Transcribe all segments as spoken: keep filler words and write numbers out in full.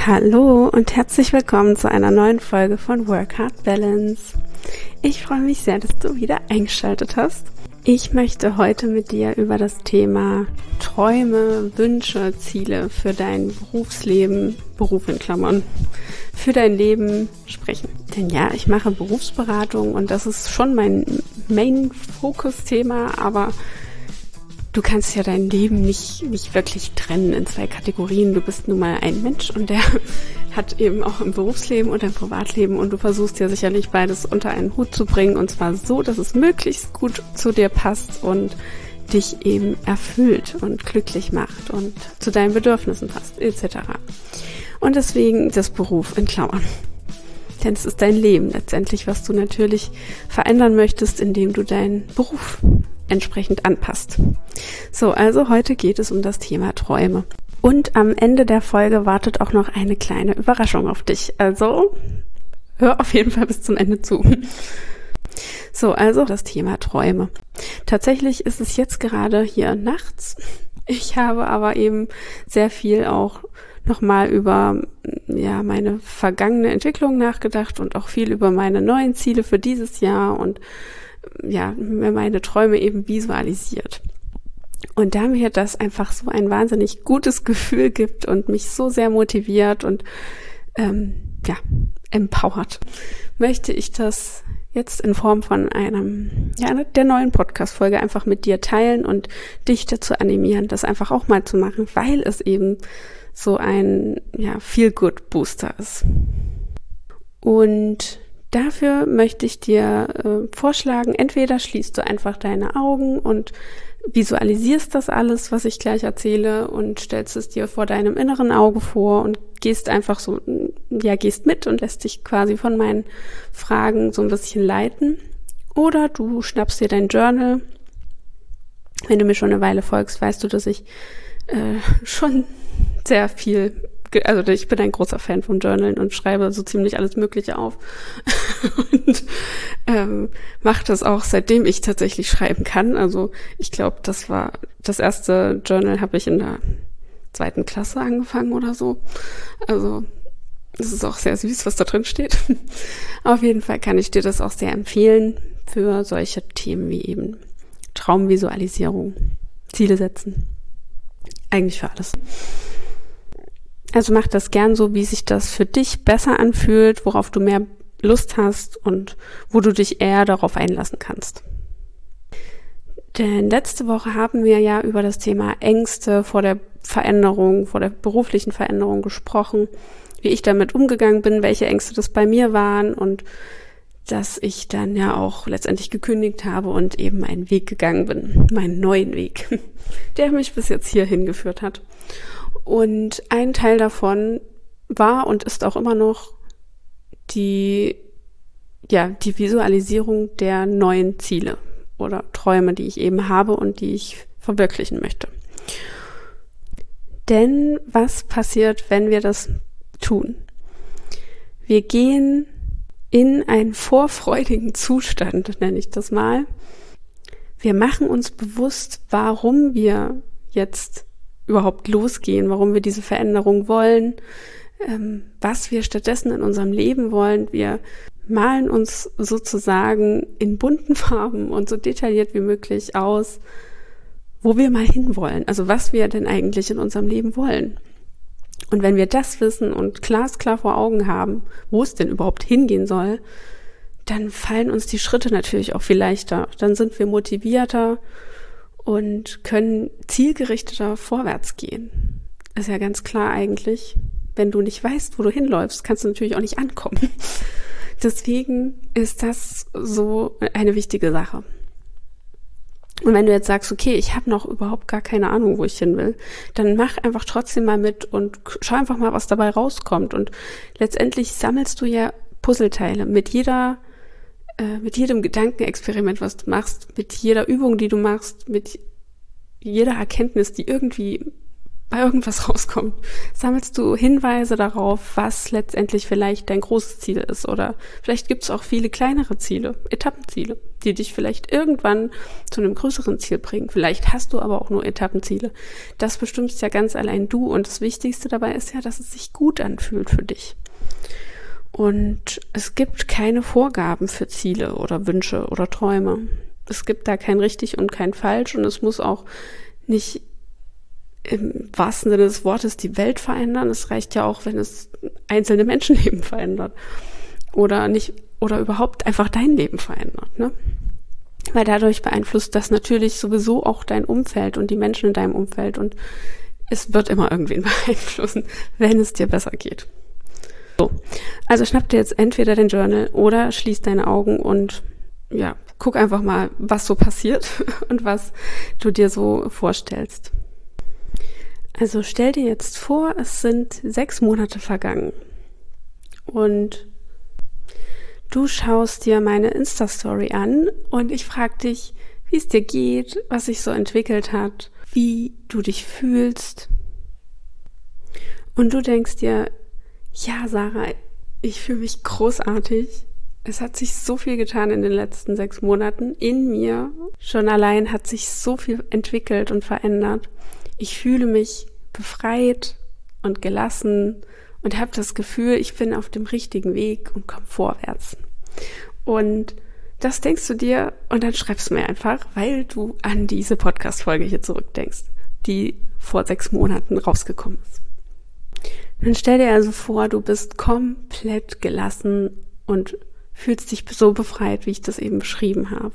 Hallo und herzlich willkommen zu einer neuen Folge von Work Hard Balance. Ich freue mich sehr, dass du wieder eingeschaltet hast. Ich möchte heute mit dir über das Thema Träume, Wünsche, Ziele für dein Berufsleben, Beruf in Klammern, für dein Leben sprechen. Denn ja, ich mache Berufsberatung und das ist schon mein Main-Fokus-Thema, aber du kannst ja dein Leben nicht, nicht wirklich trennen in zwei Kategorien. Du bist nun mal ein Mensch und der hat eben auch ein Berufsleben und ein Privatleben und du versuchst ja sicherlich beides unter einen Hut zu bringen und zwar so, dass es möglichst gut zu dir passt und dich eben erfüllt und glücklich macht und zu deinen Bedürfnissen passt et cetera. Und deswegen das Beruf in Klammern. Denn es ist dein Leben letztendlich, was du natürlich verändern möchtest, indem du deinen Beruf entsprechend anpasst. So, also heute geht es um das Thema Träume. Und am Ende der Folge wartet auch noch eine kleine Überraschung auf dich. Also hör auf jeden Fall bis zum Ende zu. So, also das Thema Träume. Tatsächlich ist es jetzt gerade hier nachts. Ich habe aber eben sehr viel auch nochmal über ja meine vergangene Entwicklung nachgedacht und auch viel über meine neuen Ziele für dieses Jahr und ja, mir meine Träume eben visualisiert. Und da mir das einfach so ein wahnsinnig gutes Gefühl gibt und mich so sehr motiviert und ähm, ja, empowert, möchte ich das jetzt in Form von einem, ja, der neuen Podcast-Folge einfach mit dir teilen und dich dazu animieren, das einfach auch mal zu machen, weil es eben so ein, ja, Feel-Good-Booster ist. Und dafür möchte ich dir äh, vorschlagen, entweder schließt du einfach deine Augen und visualisierst das alles, was ich gleich erzähle und stellst es dir vor deinem inneren Auge vor und gehst einfach so, ja, gehst mit und lässt dich quasi von meinen Fragen so ein bisschen leiten. Oder du schnappst dir dein Journal. Wenn du mir schon eine Weile folgst, weißt du, dass ich äh, schon sehr viel Also ich bin ein großer Fan von Journalen und schreibe so ziemlich alles Mögliche auf und ähm, mache das auch, seitdem ich tatsächlich schreiben kann. Also ich glaube, das war das erste Journal, habe ich in der zweiten Klasse angefangen oder so. Also es ist auch sehr süß, was da drin steht. Auf jeden Fall kann ich dir das auch sehr empfehlen für solche Themen wie eben Traumvisualisierung, Ziele setzen. Eigentlich für alles. Also mach das gern so, wie sich das für dich besser anfühlt, worauf du mehr Lust hast und wo du dich eher darauf einlassen kannst. Denn letzte Woche haben wir ja über das Thema Ängste vor der Veränderung, vor der beruflichen Veränderung gesprochen, wie ich damit umgegangen bin, welche Ängste das bei mir waren und dass ich dann ja auch letztendlich gekündigt habe und eben einen Weg gegangen bin, meinen neuen Weg, der mich bis jetzt hier hingeführt hat. Und ein Teil davon war und ist auch immer noch die, ja, die Visualisierung der neuen Ziele oder Träume, die ich eben habe und die ich verwirklichen möchte. Denn was passiert, wenn wir das tun? Wir gehen in einen vorfreudigen Zustand, nenne ich das mal. Wir machen uns bewusst, warum wir jetzt überhaupt losgehen, warum wir diese Veränderung wollen, ähm, was wir stattdessen in unserem Leben wollen. Wir malen uns sozusagen in bunten Farben und so detailliert wie möglich aus, wo wir mal hinwollen, also was wir denn eigentlich in unserem Leben wollen. Und wenn wir das wissen und glasklar vor Augen haben, wo es denn überhaupt hingehen soll, dann fallen uns die Schritte natürlich auch viel leichter. Dann sind wir motivierter und können zielgerichteter vorwärts gehen. Ist ja ganz klar eigentlich, wenn du nicht weißt, wo du hinläufst, kannst du natürlich auch nicht ankommen. Deswegen ist das so eine wichtige Sache. Und wenn du jetzt sagst, okay, ich habe noch überhaupt gar keine Ahnung, wo ich hin will, dann mach einfach trotzdem mal mit und schau einfach mal, was dabei rauskommt. Und letztendlich sammelst du ja Puzzleteile mit jeder mit jedem Gedankenexperiment, was du machst, mit jeder Übung, die du machst, mit jeder Erkenntnis, die irgendwie bei irgendwas rauskommt, sammelst du Hinweise darauf, was letztendlich vielleicht dein großes Ziel ist. Oder vielleicht gibt es auch viele kleinere Ziele, Etappenziele, die dich vielleicht irgendwann zu einem größeren Ziel bringen. Vielleicht hast du aber auch nur Etappenziele. Das bestimmst ja ganz allein du. Und das Wichtigste dabei ist ja, dass es sich gut anfühlt für dich. Und es gibt keine Vorgaben für Ziele oder Wünsche oder Träume. Es gibt da kein richtig und kein falsch. Und es muss auch nicht im wahrsten Sinne des Wortes die Welt verändern. Es reicht ja auch, wenn es einzelne Menschenleben verändert. Oder nicht, oder überhaupt einfach dein Leben verändert, ne? Weil dadurch beeinflusst das natürlich sowieso auch dein Umfeld und die Menschen in deinem Umfeld. Und es wird immer irgendwen beeinflussen, wenn es dir besser geht. So. Also schnapp dir jetzt entweder den Journal oder schließ deine Augen und ja, guck einfach mal, was so passiert und was du dir so vorstellst. Also stell dir jetzt vor, es sind sechs Monate vergangen und du schaust dir meine Insta-Story an und ich frage dich, wie es dir geht, was sich so entwickelt hat, wie du dich fühlst. Und du denkst dir, ja Sarah, ich fühle mich großartig. Es hat sich so viel getan in den letzten sechs Monaten. In mir schon allein hat sich so viel entwickelt und verändert. Ich fühle mich befreit und gelassen und habe das Gefühl, ich bin auf dem richtigen Weg und komme vorwärts. Und das denkst du dir und dann schreibst du mir einfach, weil du an diese Podcast-Folge hier zurückdenkst, die vor sechs Monaten rausgekommen ist. Dann stell dir also vor, du bist komplett gelassen und fühlst dich so befreit, wie ich das eben beschrieben habe.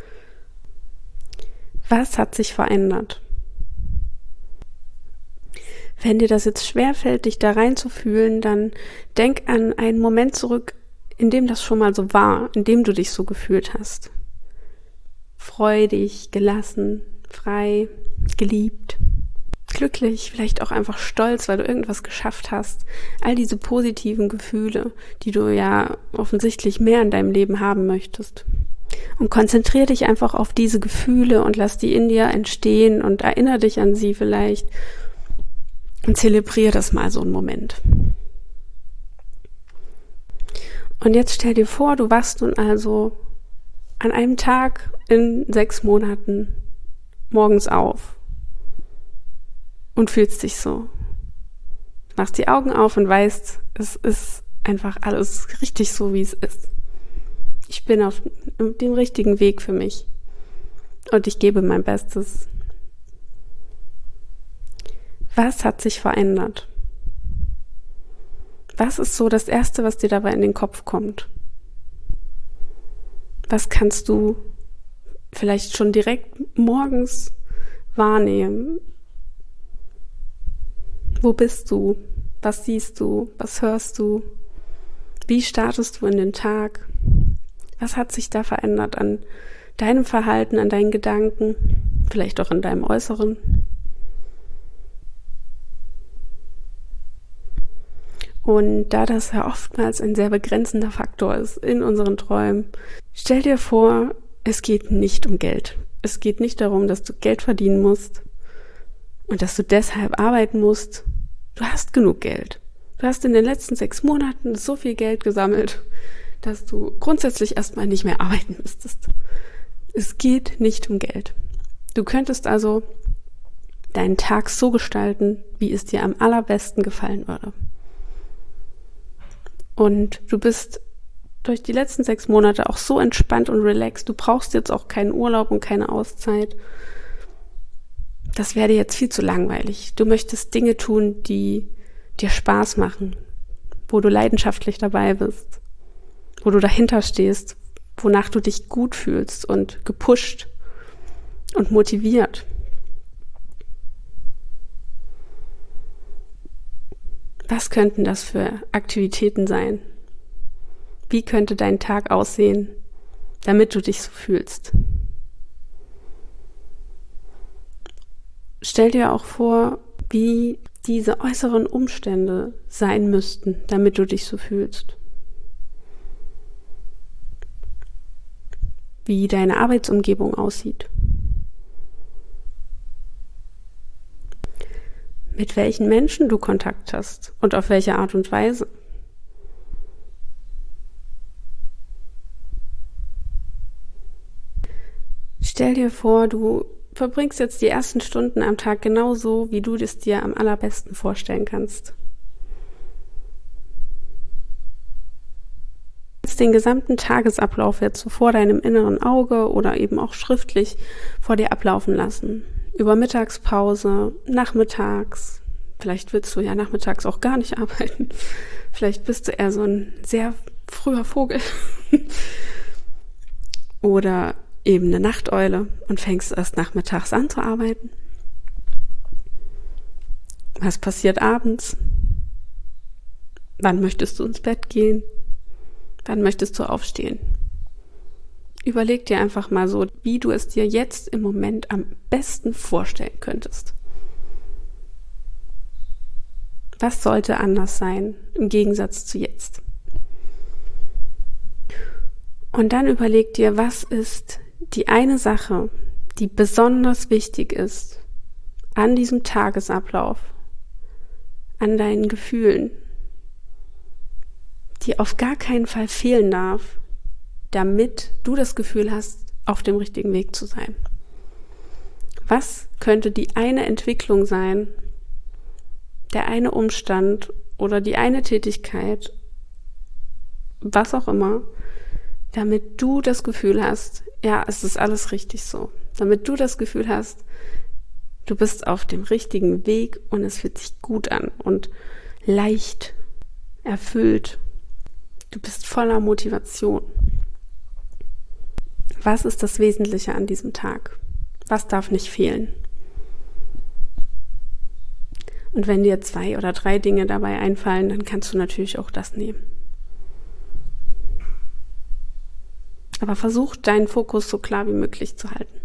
Was hat sich verändert? Wenn dir das jetzt schwerfällt, dich da reinzufühlen, dann denk an einen Moment zurück, in dem das schon mal so war, in dem du dich so gefühlt hast. Freudig, gelassen, frei, geliebt, glücklich, vielleicht auch einfach stolz, weil du irgendwas geschafft hast. All diese positiven Gefühle, die du ja offensichtlich mehr in deinem Leben haben möchtest. Und konzentriere dich einfach auf diese Gefühle und lass die in dir entstehen und erinnere dich an sie vielleicht. Und zelebriere das mal so einen Moment. Und jetzt stell dir vor, du wachst nun also an einem Tag in sechs Monaten morgens auf und fühlst dich so. Machst die Augen auf und weißt, es ist einfach alles richtig so, wie es ist. Ich bin auf dem richtigen Weg für mich und ich gebe mein Bestes. Was hat sich verändert? Was ist so das Erste, was dir dabei in den Kopf kommt? Was kannst du vielleicht schon direkt morgens wahrnehmen? Wo bist du? Was siehst du? Was hörst du? Wie startest du in den Tag? Was hat sich da verändert an deinem Verhalten, an deinen Gedanken, vielleicht auch an deinem Äußeren? Und da das ja oftmals ein sehr begrenzender Faktor ist in unseren Träumen, stell dir vor, es geht nicht um Geld. Es geht nicht darum, dass du Geld verdienen musst und dass du deshalb arbeiten musst. Du hast genug Geld. Du hast in den letzten sechs Monaten so viel Geld gesammelt, dass du grundsätzlich erstmal nicht mehr arbeiten müsstest. Es geht nicht um Geld. Du könntest also deinen Tag so gestalten, wie es dir am allerbesten gefallen würde. Und du bist durch die letzten sechs Monate auch so entspannt und relaxed. Du brauchst jetzt auch keinen Urlaub und keine Auszeit. Das wäre dir jetzt viel zu langweilig. Du möchtest Dinge tun, die dir Spaß machen, wo du leidenschaftlich dabei bist, wo du dahinter stehst, wonach du dich gut fühlst und gepusht und motiviert. Was könnten das für Aktivitäten sein? Wie könnte dein Tag aussehen, damit du dich so fühlst? Stell dir auch vor, wie diese äußeren Umstände sein müssten, damit du dich so fühlst. Wie deine Arbeitsumgebung aussieht. mit welchen Menschen du Kontakt hast und auf welche Art und Weise. Stell dir vor, du verbringst jetzt die ersten Stunden am Tag genauso, wie du es dir am allerbesten vorstellen kannst. Den gesamten Tagesablauf jetzt so vor deinem inneren Auge oder eben auch schriftlich vor dir ablaufen lassen. Über Mittagspause, nachmittags, vielleicht willst du ja nachmittags auch gar nicht arbeiten, vielleicht bist du eher so ein sehr früher Vogel oder eben eine Nachteule und fängst erst nachmittags an zu arbeiten. Was passiert abends? Wann möchtest du ins Bett gehen? Wann möchtest du aufstehen? Überleg dir einfach mal so, wie du es dir jetzt im Moment am besten vorstellen könntest. Was sollte anders sein im Gegensatz zu jetzt? Und dann überleg dir, was ist die eine Sache, die besonders wichtig ist an diesem Tagesablauf, an deinen Gefühlen, die auf gar keinen Fall fehlen darf, damit du das Gefühl hast, auf dem richtigen Weg zu sein. Was könnte die eine Entwicklung sein, der eine Umstand oder die eine Tätigkeit, was auch immer, damit du das Gefühl hast, ja, es ist alles richtig so. Damit du das Gefühl hast, du bist auf dem richtigen Weg und es fühlt sich gut an und leicht, erfüllt. Du bist voller Motivation. Was ist das Wesentliche an diesem Tag? Was darf nicht fehlen? Und wenn dir zwei oder drei Dinge dabei einfallen, dann kannst du natürlich auch das nehmen. Aber versuch, deinen Fokus so klar wie möglich zu halten.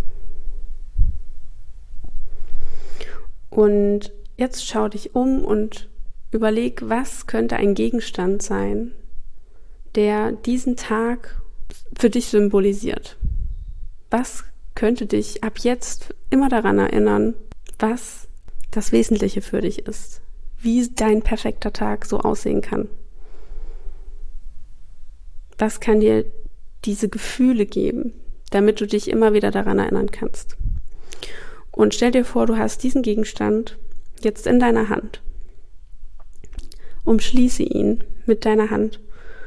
Und jetzt schau dich um und überleg, was könnte ein Gegenstand sein, der diesen Tag für dich symbolisiert. Was könnte dich ab jetzt immer daran erinnern, was das Wesentliche für dich ist, wie dein perfekter Tag so aussehen kann. Was kann dir diese Gefühle geben, damit du dich immer wieder daran erinnern kannst. Und stell dir vor, du hast diesen Gegenstand jetzt in deiner Hand. Umschließe ihn mit deiner Hand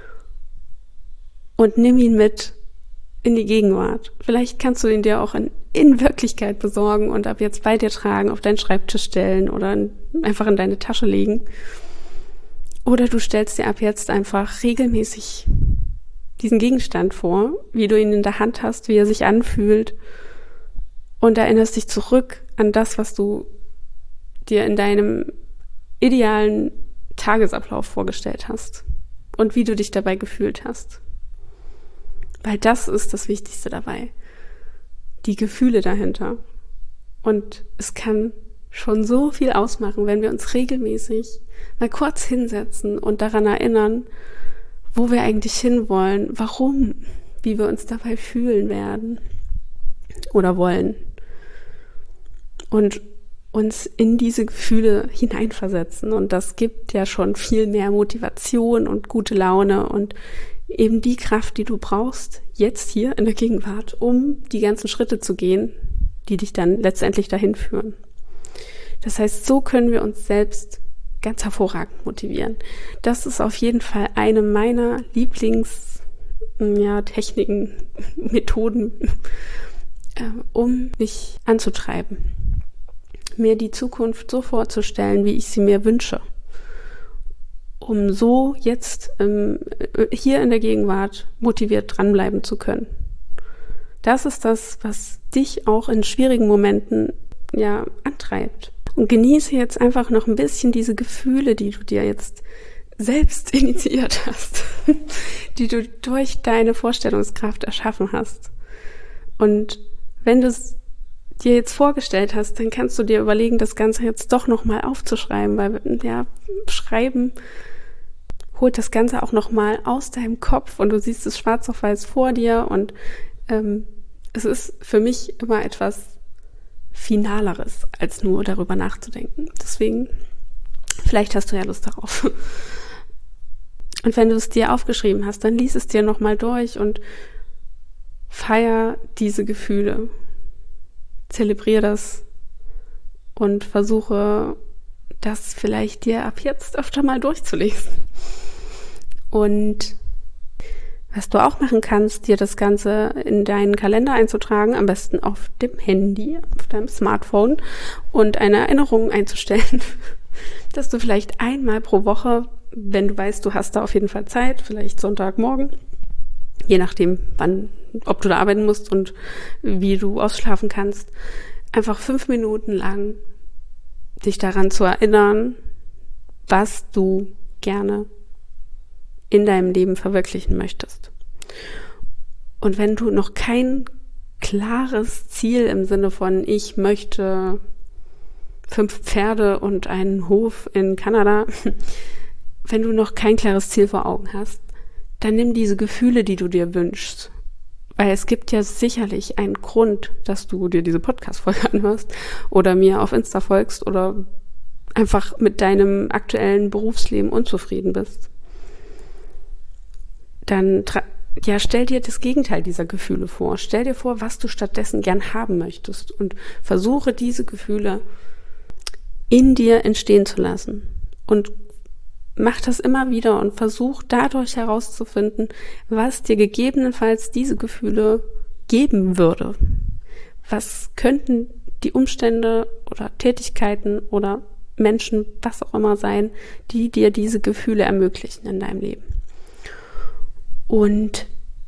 und nimm ihn mit in die Gegenwart. Vielleicht kannst du ihn dir auch in, in Wirklichkeit besorgen und ab jetzt bei dir tragen, auf deinen Schreibtisch stellen oder in, einfach in deine Tasche legen. Oder du stellst dir ab jetzt einfach regelmäßig diesen Gegenstand vor, wie du ihn in der Hand hast, wie er sich anfühlt und erinnerst dich zurück an das, was du dir in deinem idealen Tagesablauf vorgestellt hast und wie du dich dabei gefühlt hast. Weil das ist das Wichtigste dabei. Die Gefühle dahinter. Und es kann schon so viel ausmachen, wenn wir uns regelmäßig mal kurz hinsetzen und daran erinnern, wo wir eigentlich hinwollen, warum, wie wir uns dabei fühlen werden oder wollen. Und uns in diese Gefühle hineinversetzen. Und das gibt ja schon viel mehr Motivation und gute Laune und eben die Kraft, die du brauchst, jetzt hier in der Gegenwart, um die ganzen Schritte zu gehen, die dich dann letztendlich dahin führen. Das heißt, so können wir uns selbst ganz hervorragend motivieren. Das ist auf jeden Fall eine meiner Lieblings, ja, Techniken, Methoden, äh, um mich anzutreiben, mir die Zukunft so vorzustellen, wie ich sie mir wünsche, um so jetzt ähm, hier in der Gegenwart motiviert dranbleiben zu können. Das ist das, was dich auch in schwierigen Momenten ja antreibt. Und genieße jetzt einfach noch ein bisschen diese Gefühle, die du dir jetzt selbst initiiert hast, die du durch deine Vorstellungskraft erschaffen hast. Und wenn du es dir jetzt vorgestellt hast, dann kannst du dir überlegen, das Ganze jetzt doch nochmal aufzuschreiben, weil ja, Schreiben holt das Ganze auch nochmal aus deinem Kopf und du siehst es schwarz auf weiß vor dir und ähm, es ist für mich immer etwas Finaleres, als nur darüber nachzudenken. Deswegen, vielleicht hast du ja Lust darauf. Und wenn du es dir aufgeschrieben hast, dann lies es dir nochmal durch und feier diese Gefühle. Zelebriere das und versuche, das vielleicht dir ab jetzt öfter mal durchzulesen. Und was du auch machen kannst, dir das Ganze in deinen Kalender einzutragen, am besten auf dem Handy, auf deinem Smartphone und eine Erinnerung einzustellen, dass du vielleicht einmal pro Woche, wenn du weißt, du hast da auf jeden Fall Zeit, vielleicht Sonntagmorgen, je nachdem, wann, ob du da arbeiten musst und wie du ausschlafen kannst, einfach fünf Minuten lang dich daran zu erinnern, was du gerne in deinem Leben verwirklichen möchtest. Und wenn du noch kein klares Ziel im Sinne von ich möchte fünf Pferde und einen Hof in Kanada, wenn du noch kein klares Ziel vor Augen hast, dann nimm diese Gefühle, die du dir wünschst. Weil es gibt ja sicherlich einen Grund, dass du dir diese Podcast-Folge anhörst oder mir auf Insta folgst oder einfach mit deinem aktuellen Berufsleben unzufrieden bist. Dann tra- ja, stell dir das Gegenteil dieser Gefühle vor. Stell dir vor, was du stattdessen gern haben möchtest und versuche diese Gefühle in dir entstehen zu lassen. Und mach das immer wieder und versuch dadurch herauszufinden, was dir gegebenenfalls diese Gefühle geben würde. Was könnten die Umstände oder Tätigkeiten oder Menschen, was auch immer sein, die dir diese Gefühle ermöglichen in deinem Leben. Und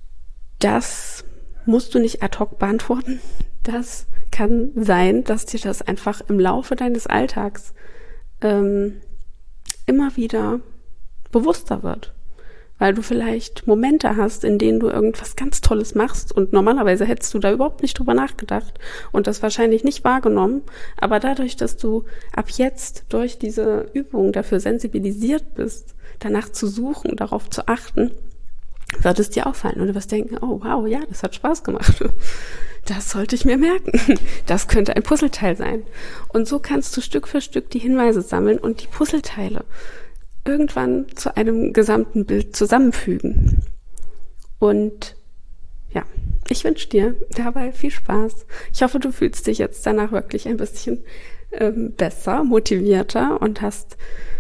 das musst du nicht ad hoc beantworten. Das kann sein, dass dir das einfach im Laufe deines Alltags ähm, immer wieder bewusster wird. Weil du vielleicht Momente hast, in denen du irgendwas ganz Tolles machst und normalerweise hättest du da überhaupt nicht drüber nachgedacht und das wahrscheinlich nicht wahrgenommen. Aber dadurch, dass du ab jetzt durch diese Übung dafür sensibilisiert bist, danach zu suchen, darauf zu achten, wird es dir auffallen und du wirst denken, oh wow, ja, das hat Spaß gemacht. Das sollte ich mir merken. Das könnte ein Puzzleteil sein. Und so kannst du Stück für Stück die Hinweise sammeln und die Puzzleteile irgendwann zu einem gesamten Bild zusammenfügen. Und ja, ich wünsche dir dabei viel Spaß. Ich hoffe, du fühlst dich jetzt danach wirklich ein bisschen ähm, besser, motivierter und hast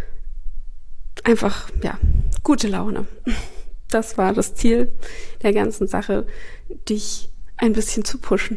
einfach, ja, gute Laune. Das war das Ziel der ganzen Sache, dich ein bisschen zu pushen.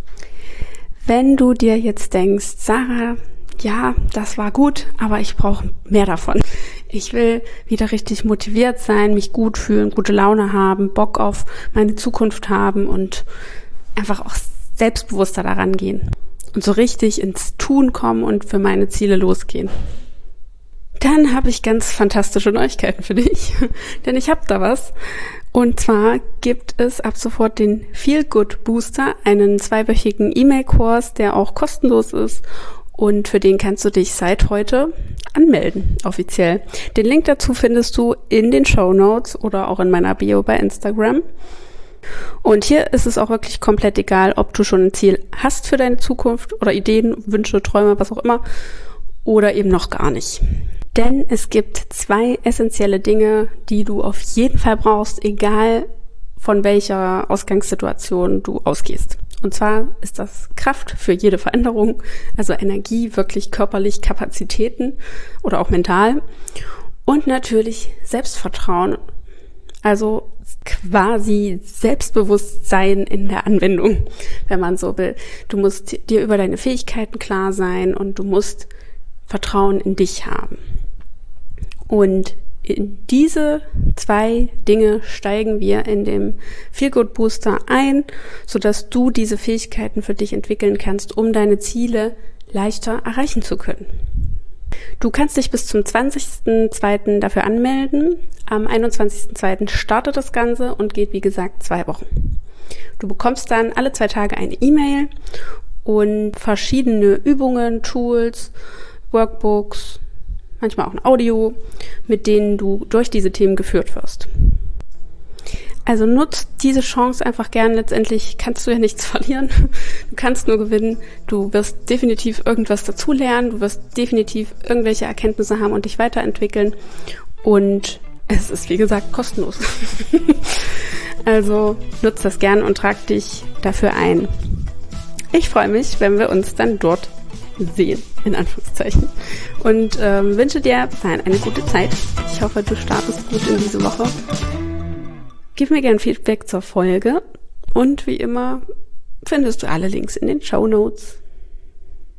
Wenn du dir jetzt denkst, Sarah, ja, das war gut, aber ich brauche mehr davon. Ich will wieder richtig motiviert sein, mich gut fühlen, gute Laune haben, Bock auf meine Zukunft haben und einfach auch selbstbewusster daran gehen und so richtig ins Tun kommen und für meine Ziele losgehen. Dann habe ich ganz fantastische Neuigkeiten für dich, denn ich habe da was. Und zwar gibt es ab sofort den Feel Good Booster, einen zweiwöchigen E-Mail-Kurs, der auch kostenlos ist und für den kannst du dich seit heute anmelden, offiziell. Den Link dazu findest du in den Shownotes oder auch in meiner Bio bei Instagram. Und hier ist es auch wirklich komplett egal, ob du schon ein Ziel hast für deine Zukunft oder Ideen, Wünsche, Träume, was auch immer, oder eben noch gar nicht. Denn es gibt zwei essentielle Dinge, die du auf jeden Fall brauchst, egal von welcher Ausgangssituation du ausgehst. Und zwar ist das Kraft für jede Veränderung, also Energie, wirklich körperlich, Kapazitäten oder auch mental. Und natürlich Selbstvertrauen, also quasi Selbstbewusstsein in der Anwendung, wenn man so will. Du musst dir über deine Fähigkeiten klar sein und du musst Vertrauen in dich haben. Und in diese zwei Dinge steigen wir in dem Feel Good Booster ein, sodass du diese Fähigkeiten für dich entwickeln kannst, um deine Ziele leichter erreichen zu können. Du kannst dich bis zum zwanzigsten zweiten dafür anmelden. Am einundzwanzigsten zweiten startet das Ganze und geht, wie gesagt, zwei Wochen. Du bekommst dann alle zwei Tage eine E-Mail und verschiedene Übungen, Tools, Workbooks, manchmal auch ein Audio, mit denen du durch diese Themen geführt wirst. Also nutzt diese Chance einfach gern. Letztendlich kannst du ja nichts verlieren. Du kannst nur gewinnen. Du wirst definitiv irgendwas dazulernen. Du wirst definitiv irgendwelche Erkenntnisse haben und dich weiterentwickeln. Und es ist, wie gesagt, kostenlos. Also nutzt das gern und trag dich dafür ein. Ich freue mich, wenn wir uns dann dort sehen, in Anführungszeichen. Und ähm, wünsche dir dann eine gute Zeit. Ich hoffe, du startest gut in diese Woche. Gib mir gerne Feedback zur Folge und wie immer findest du alle Links in den Shownotes.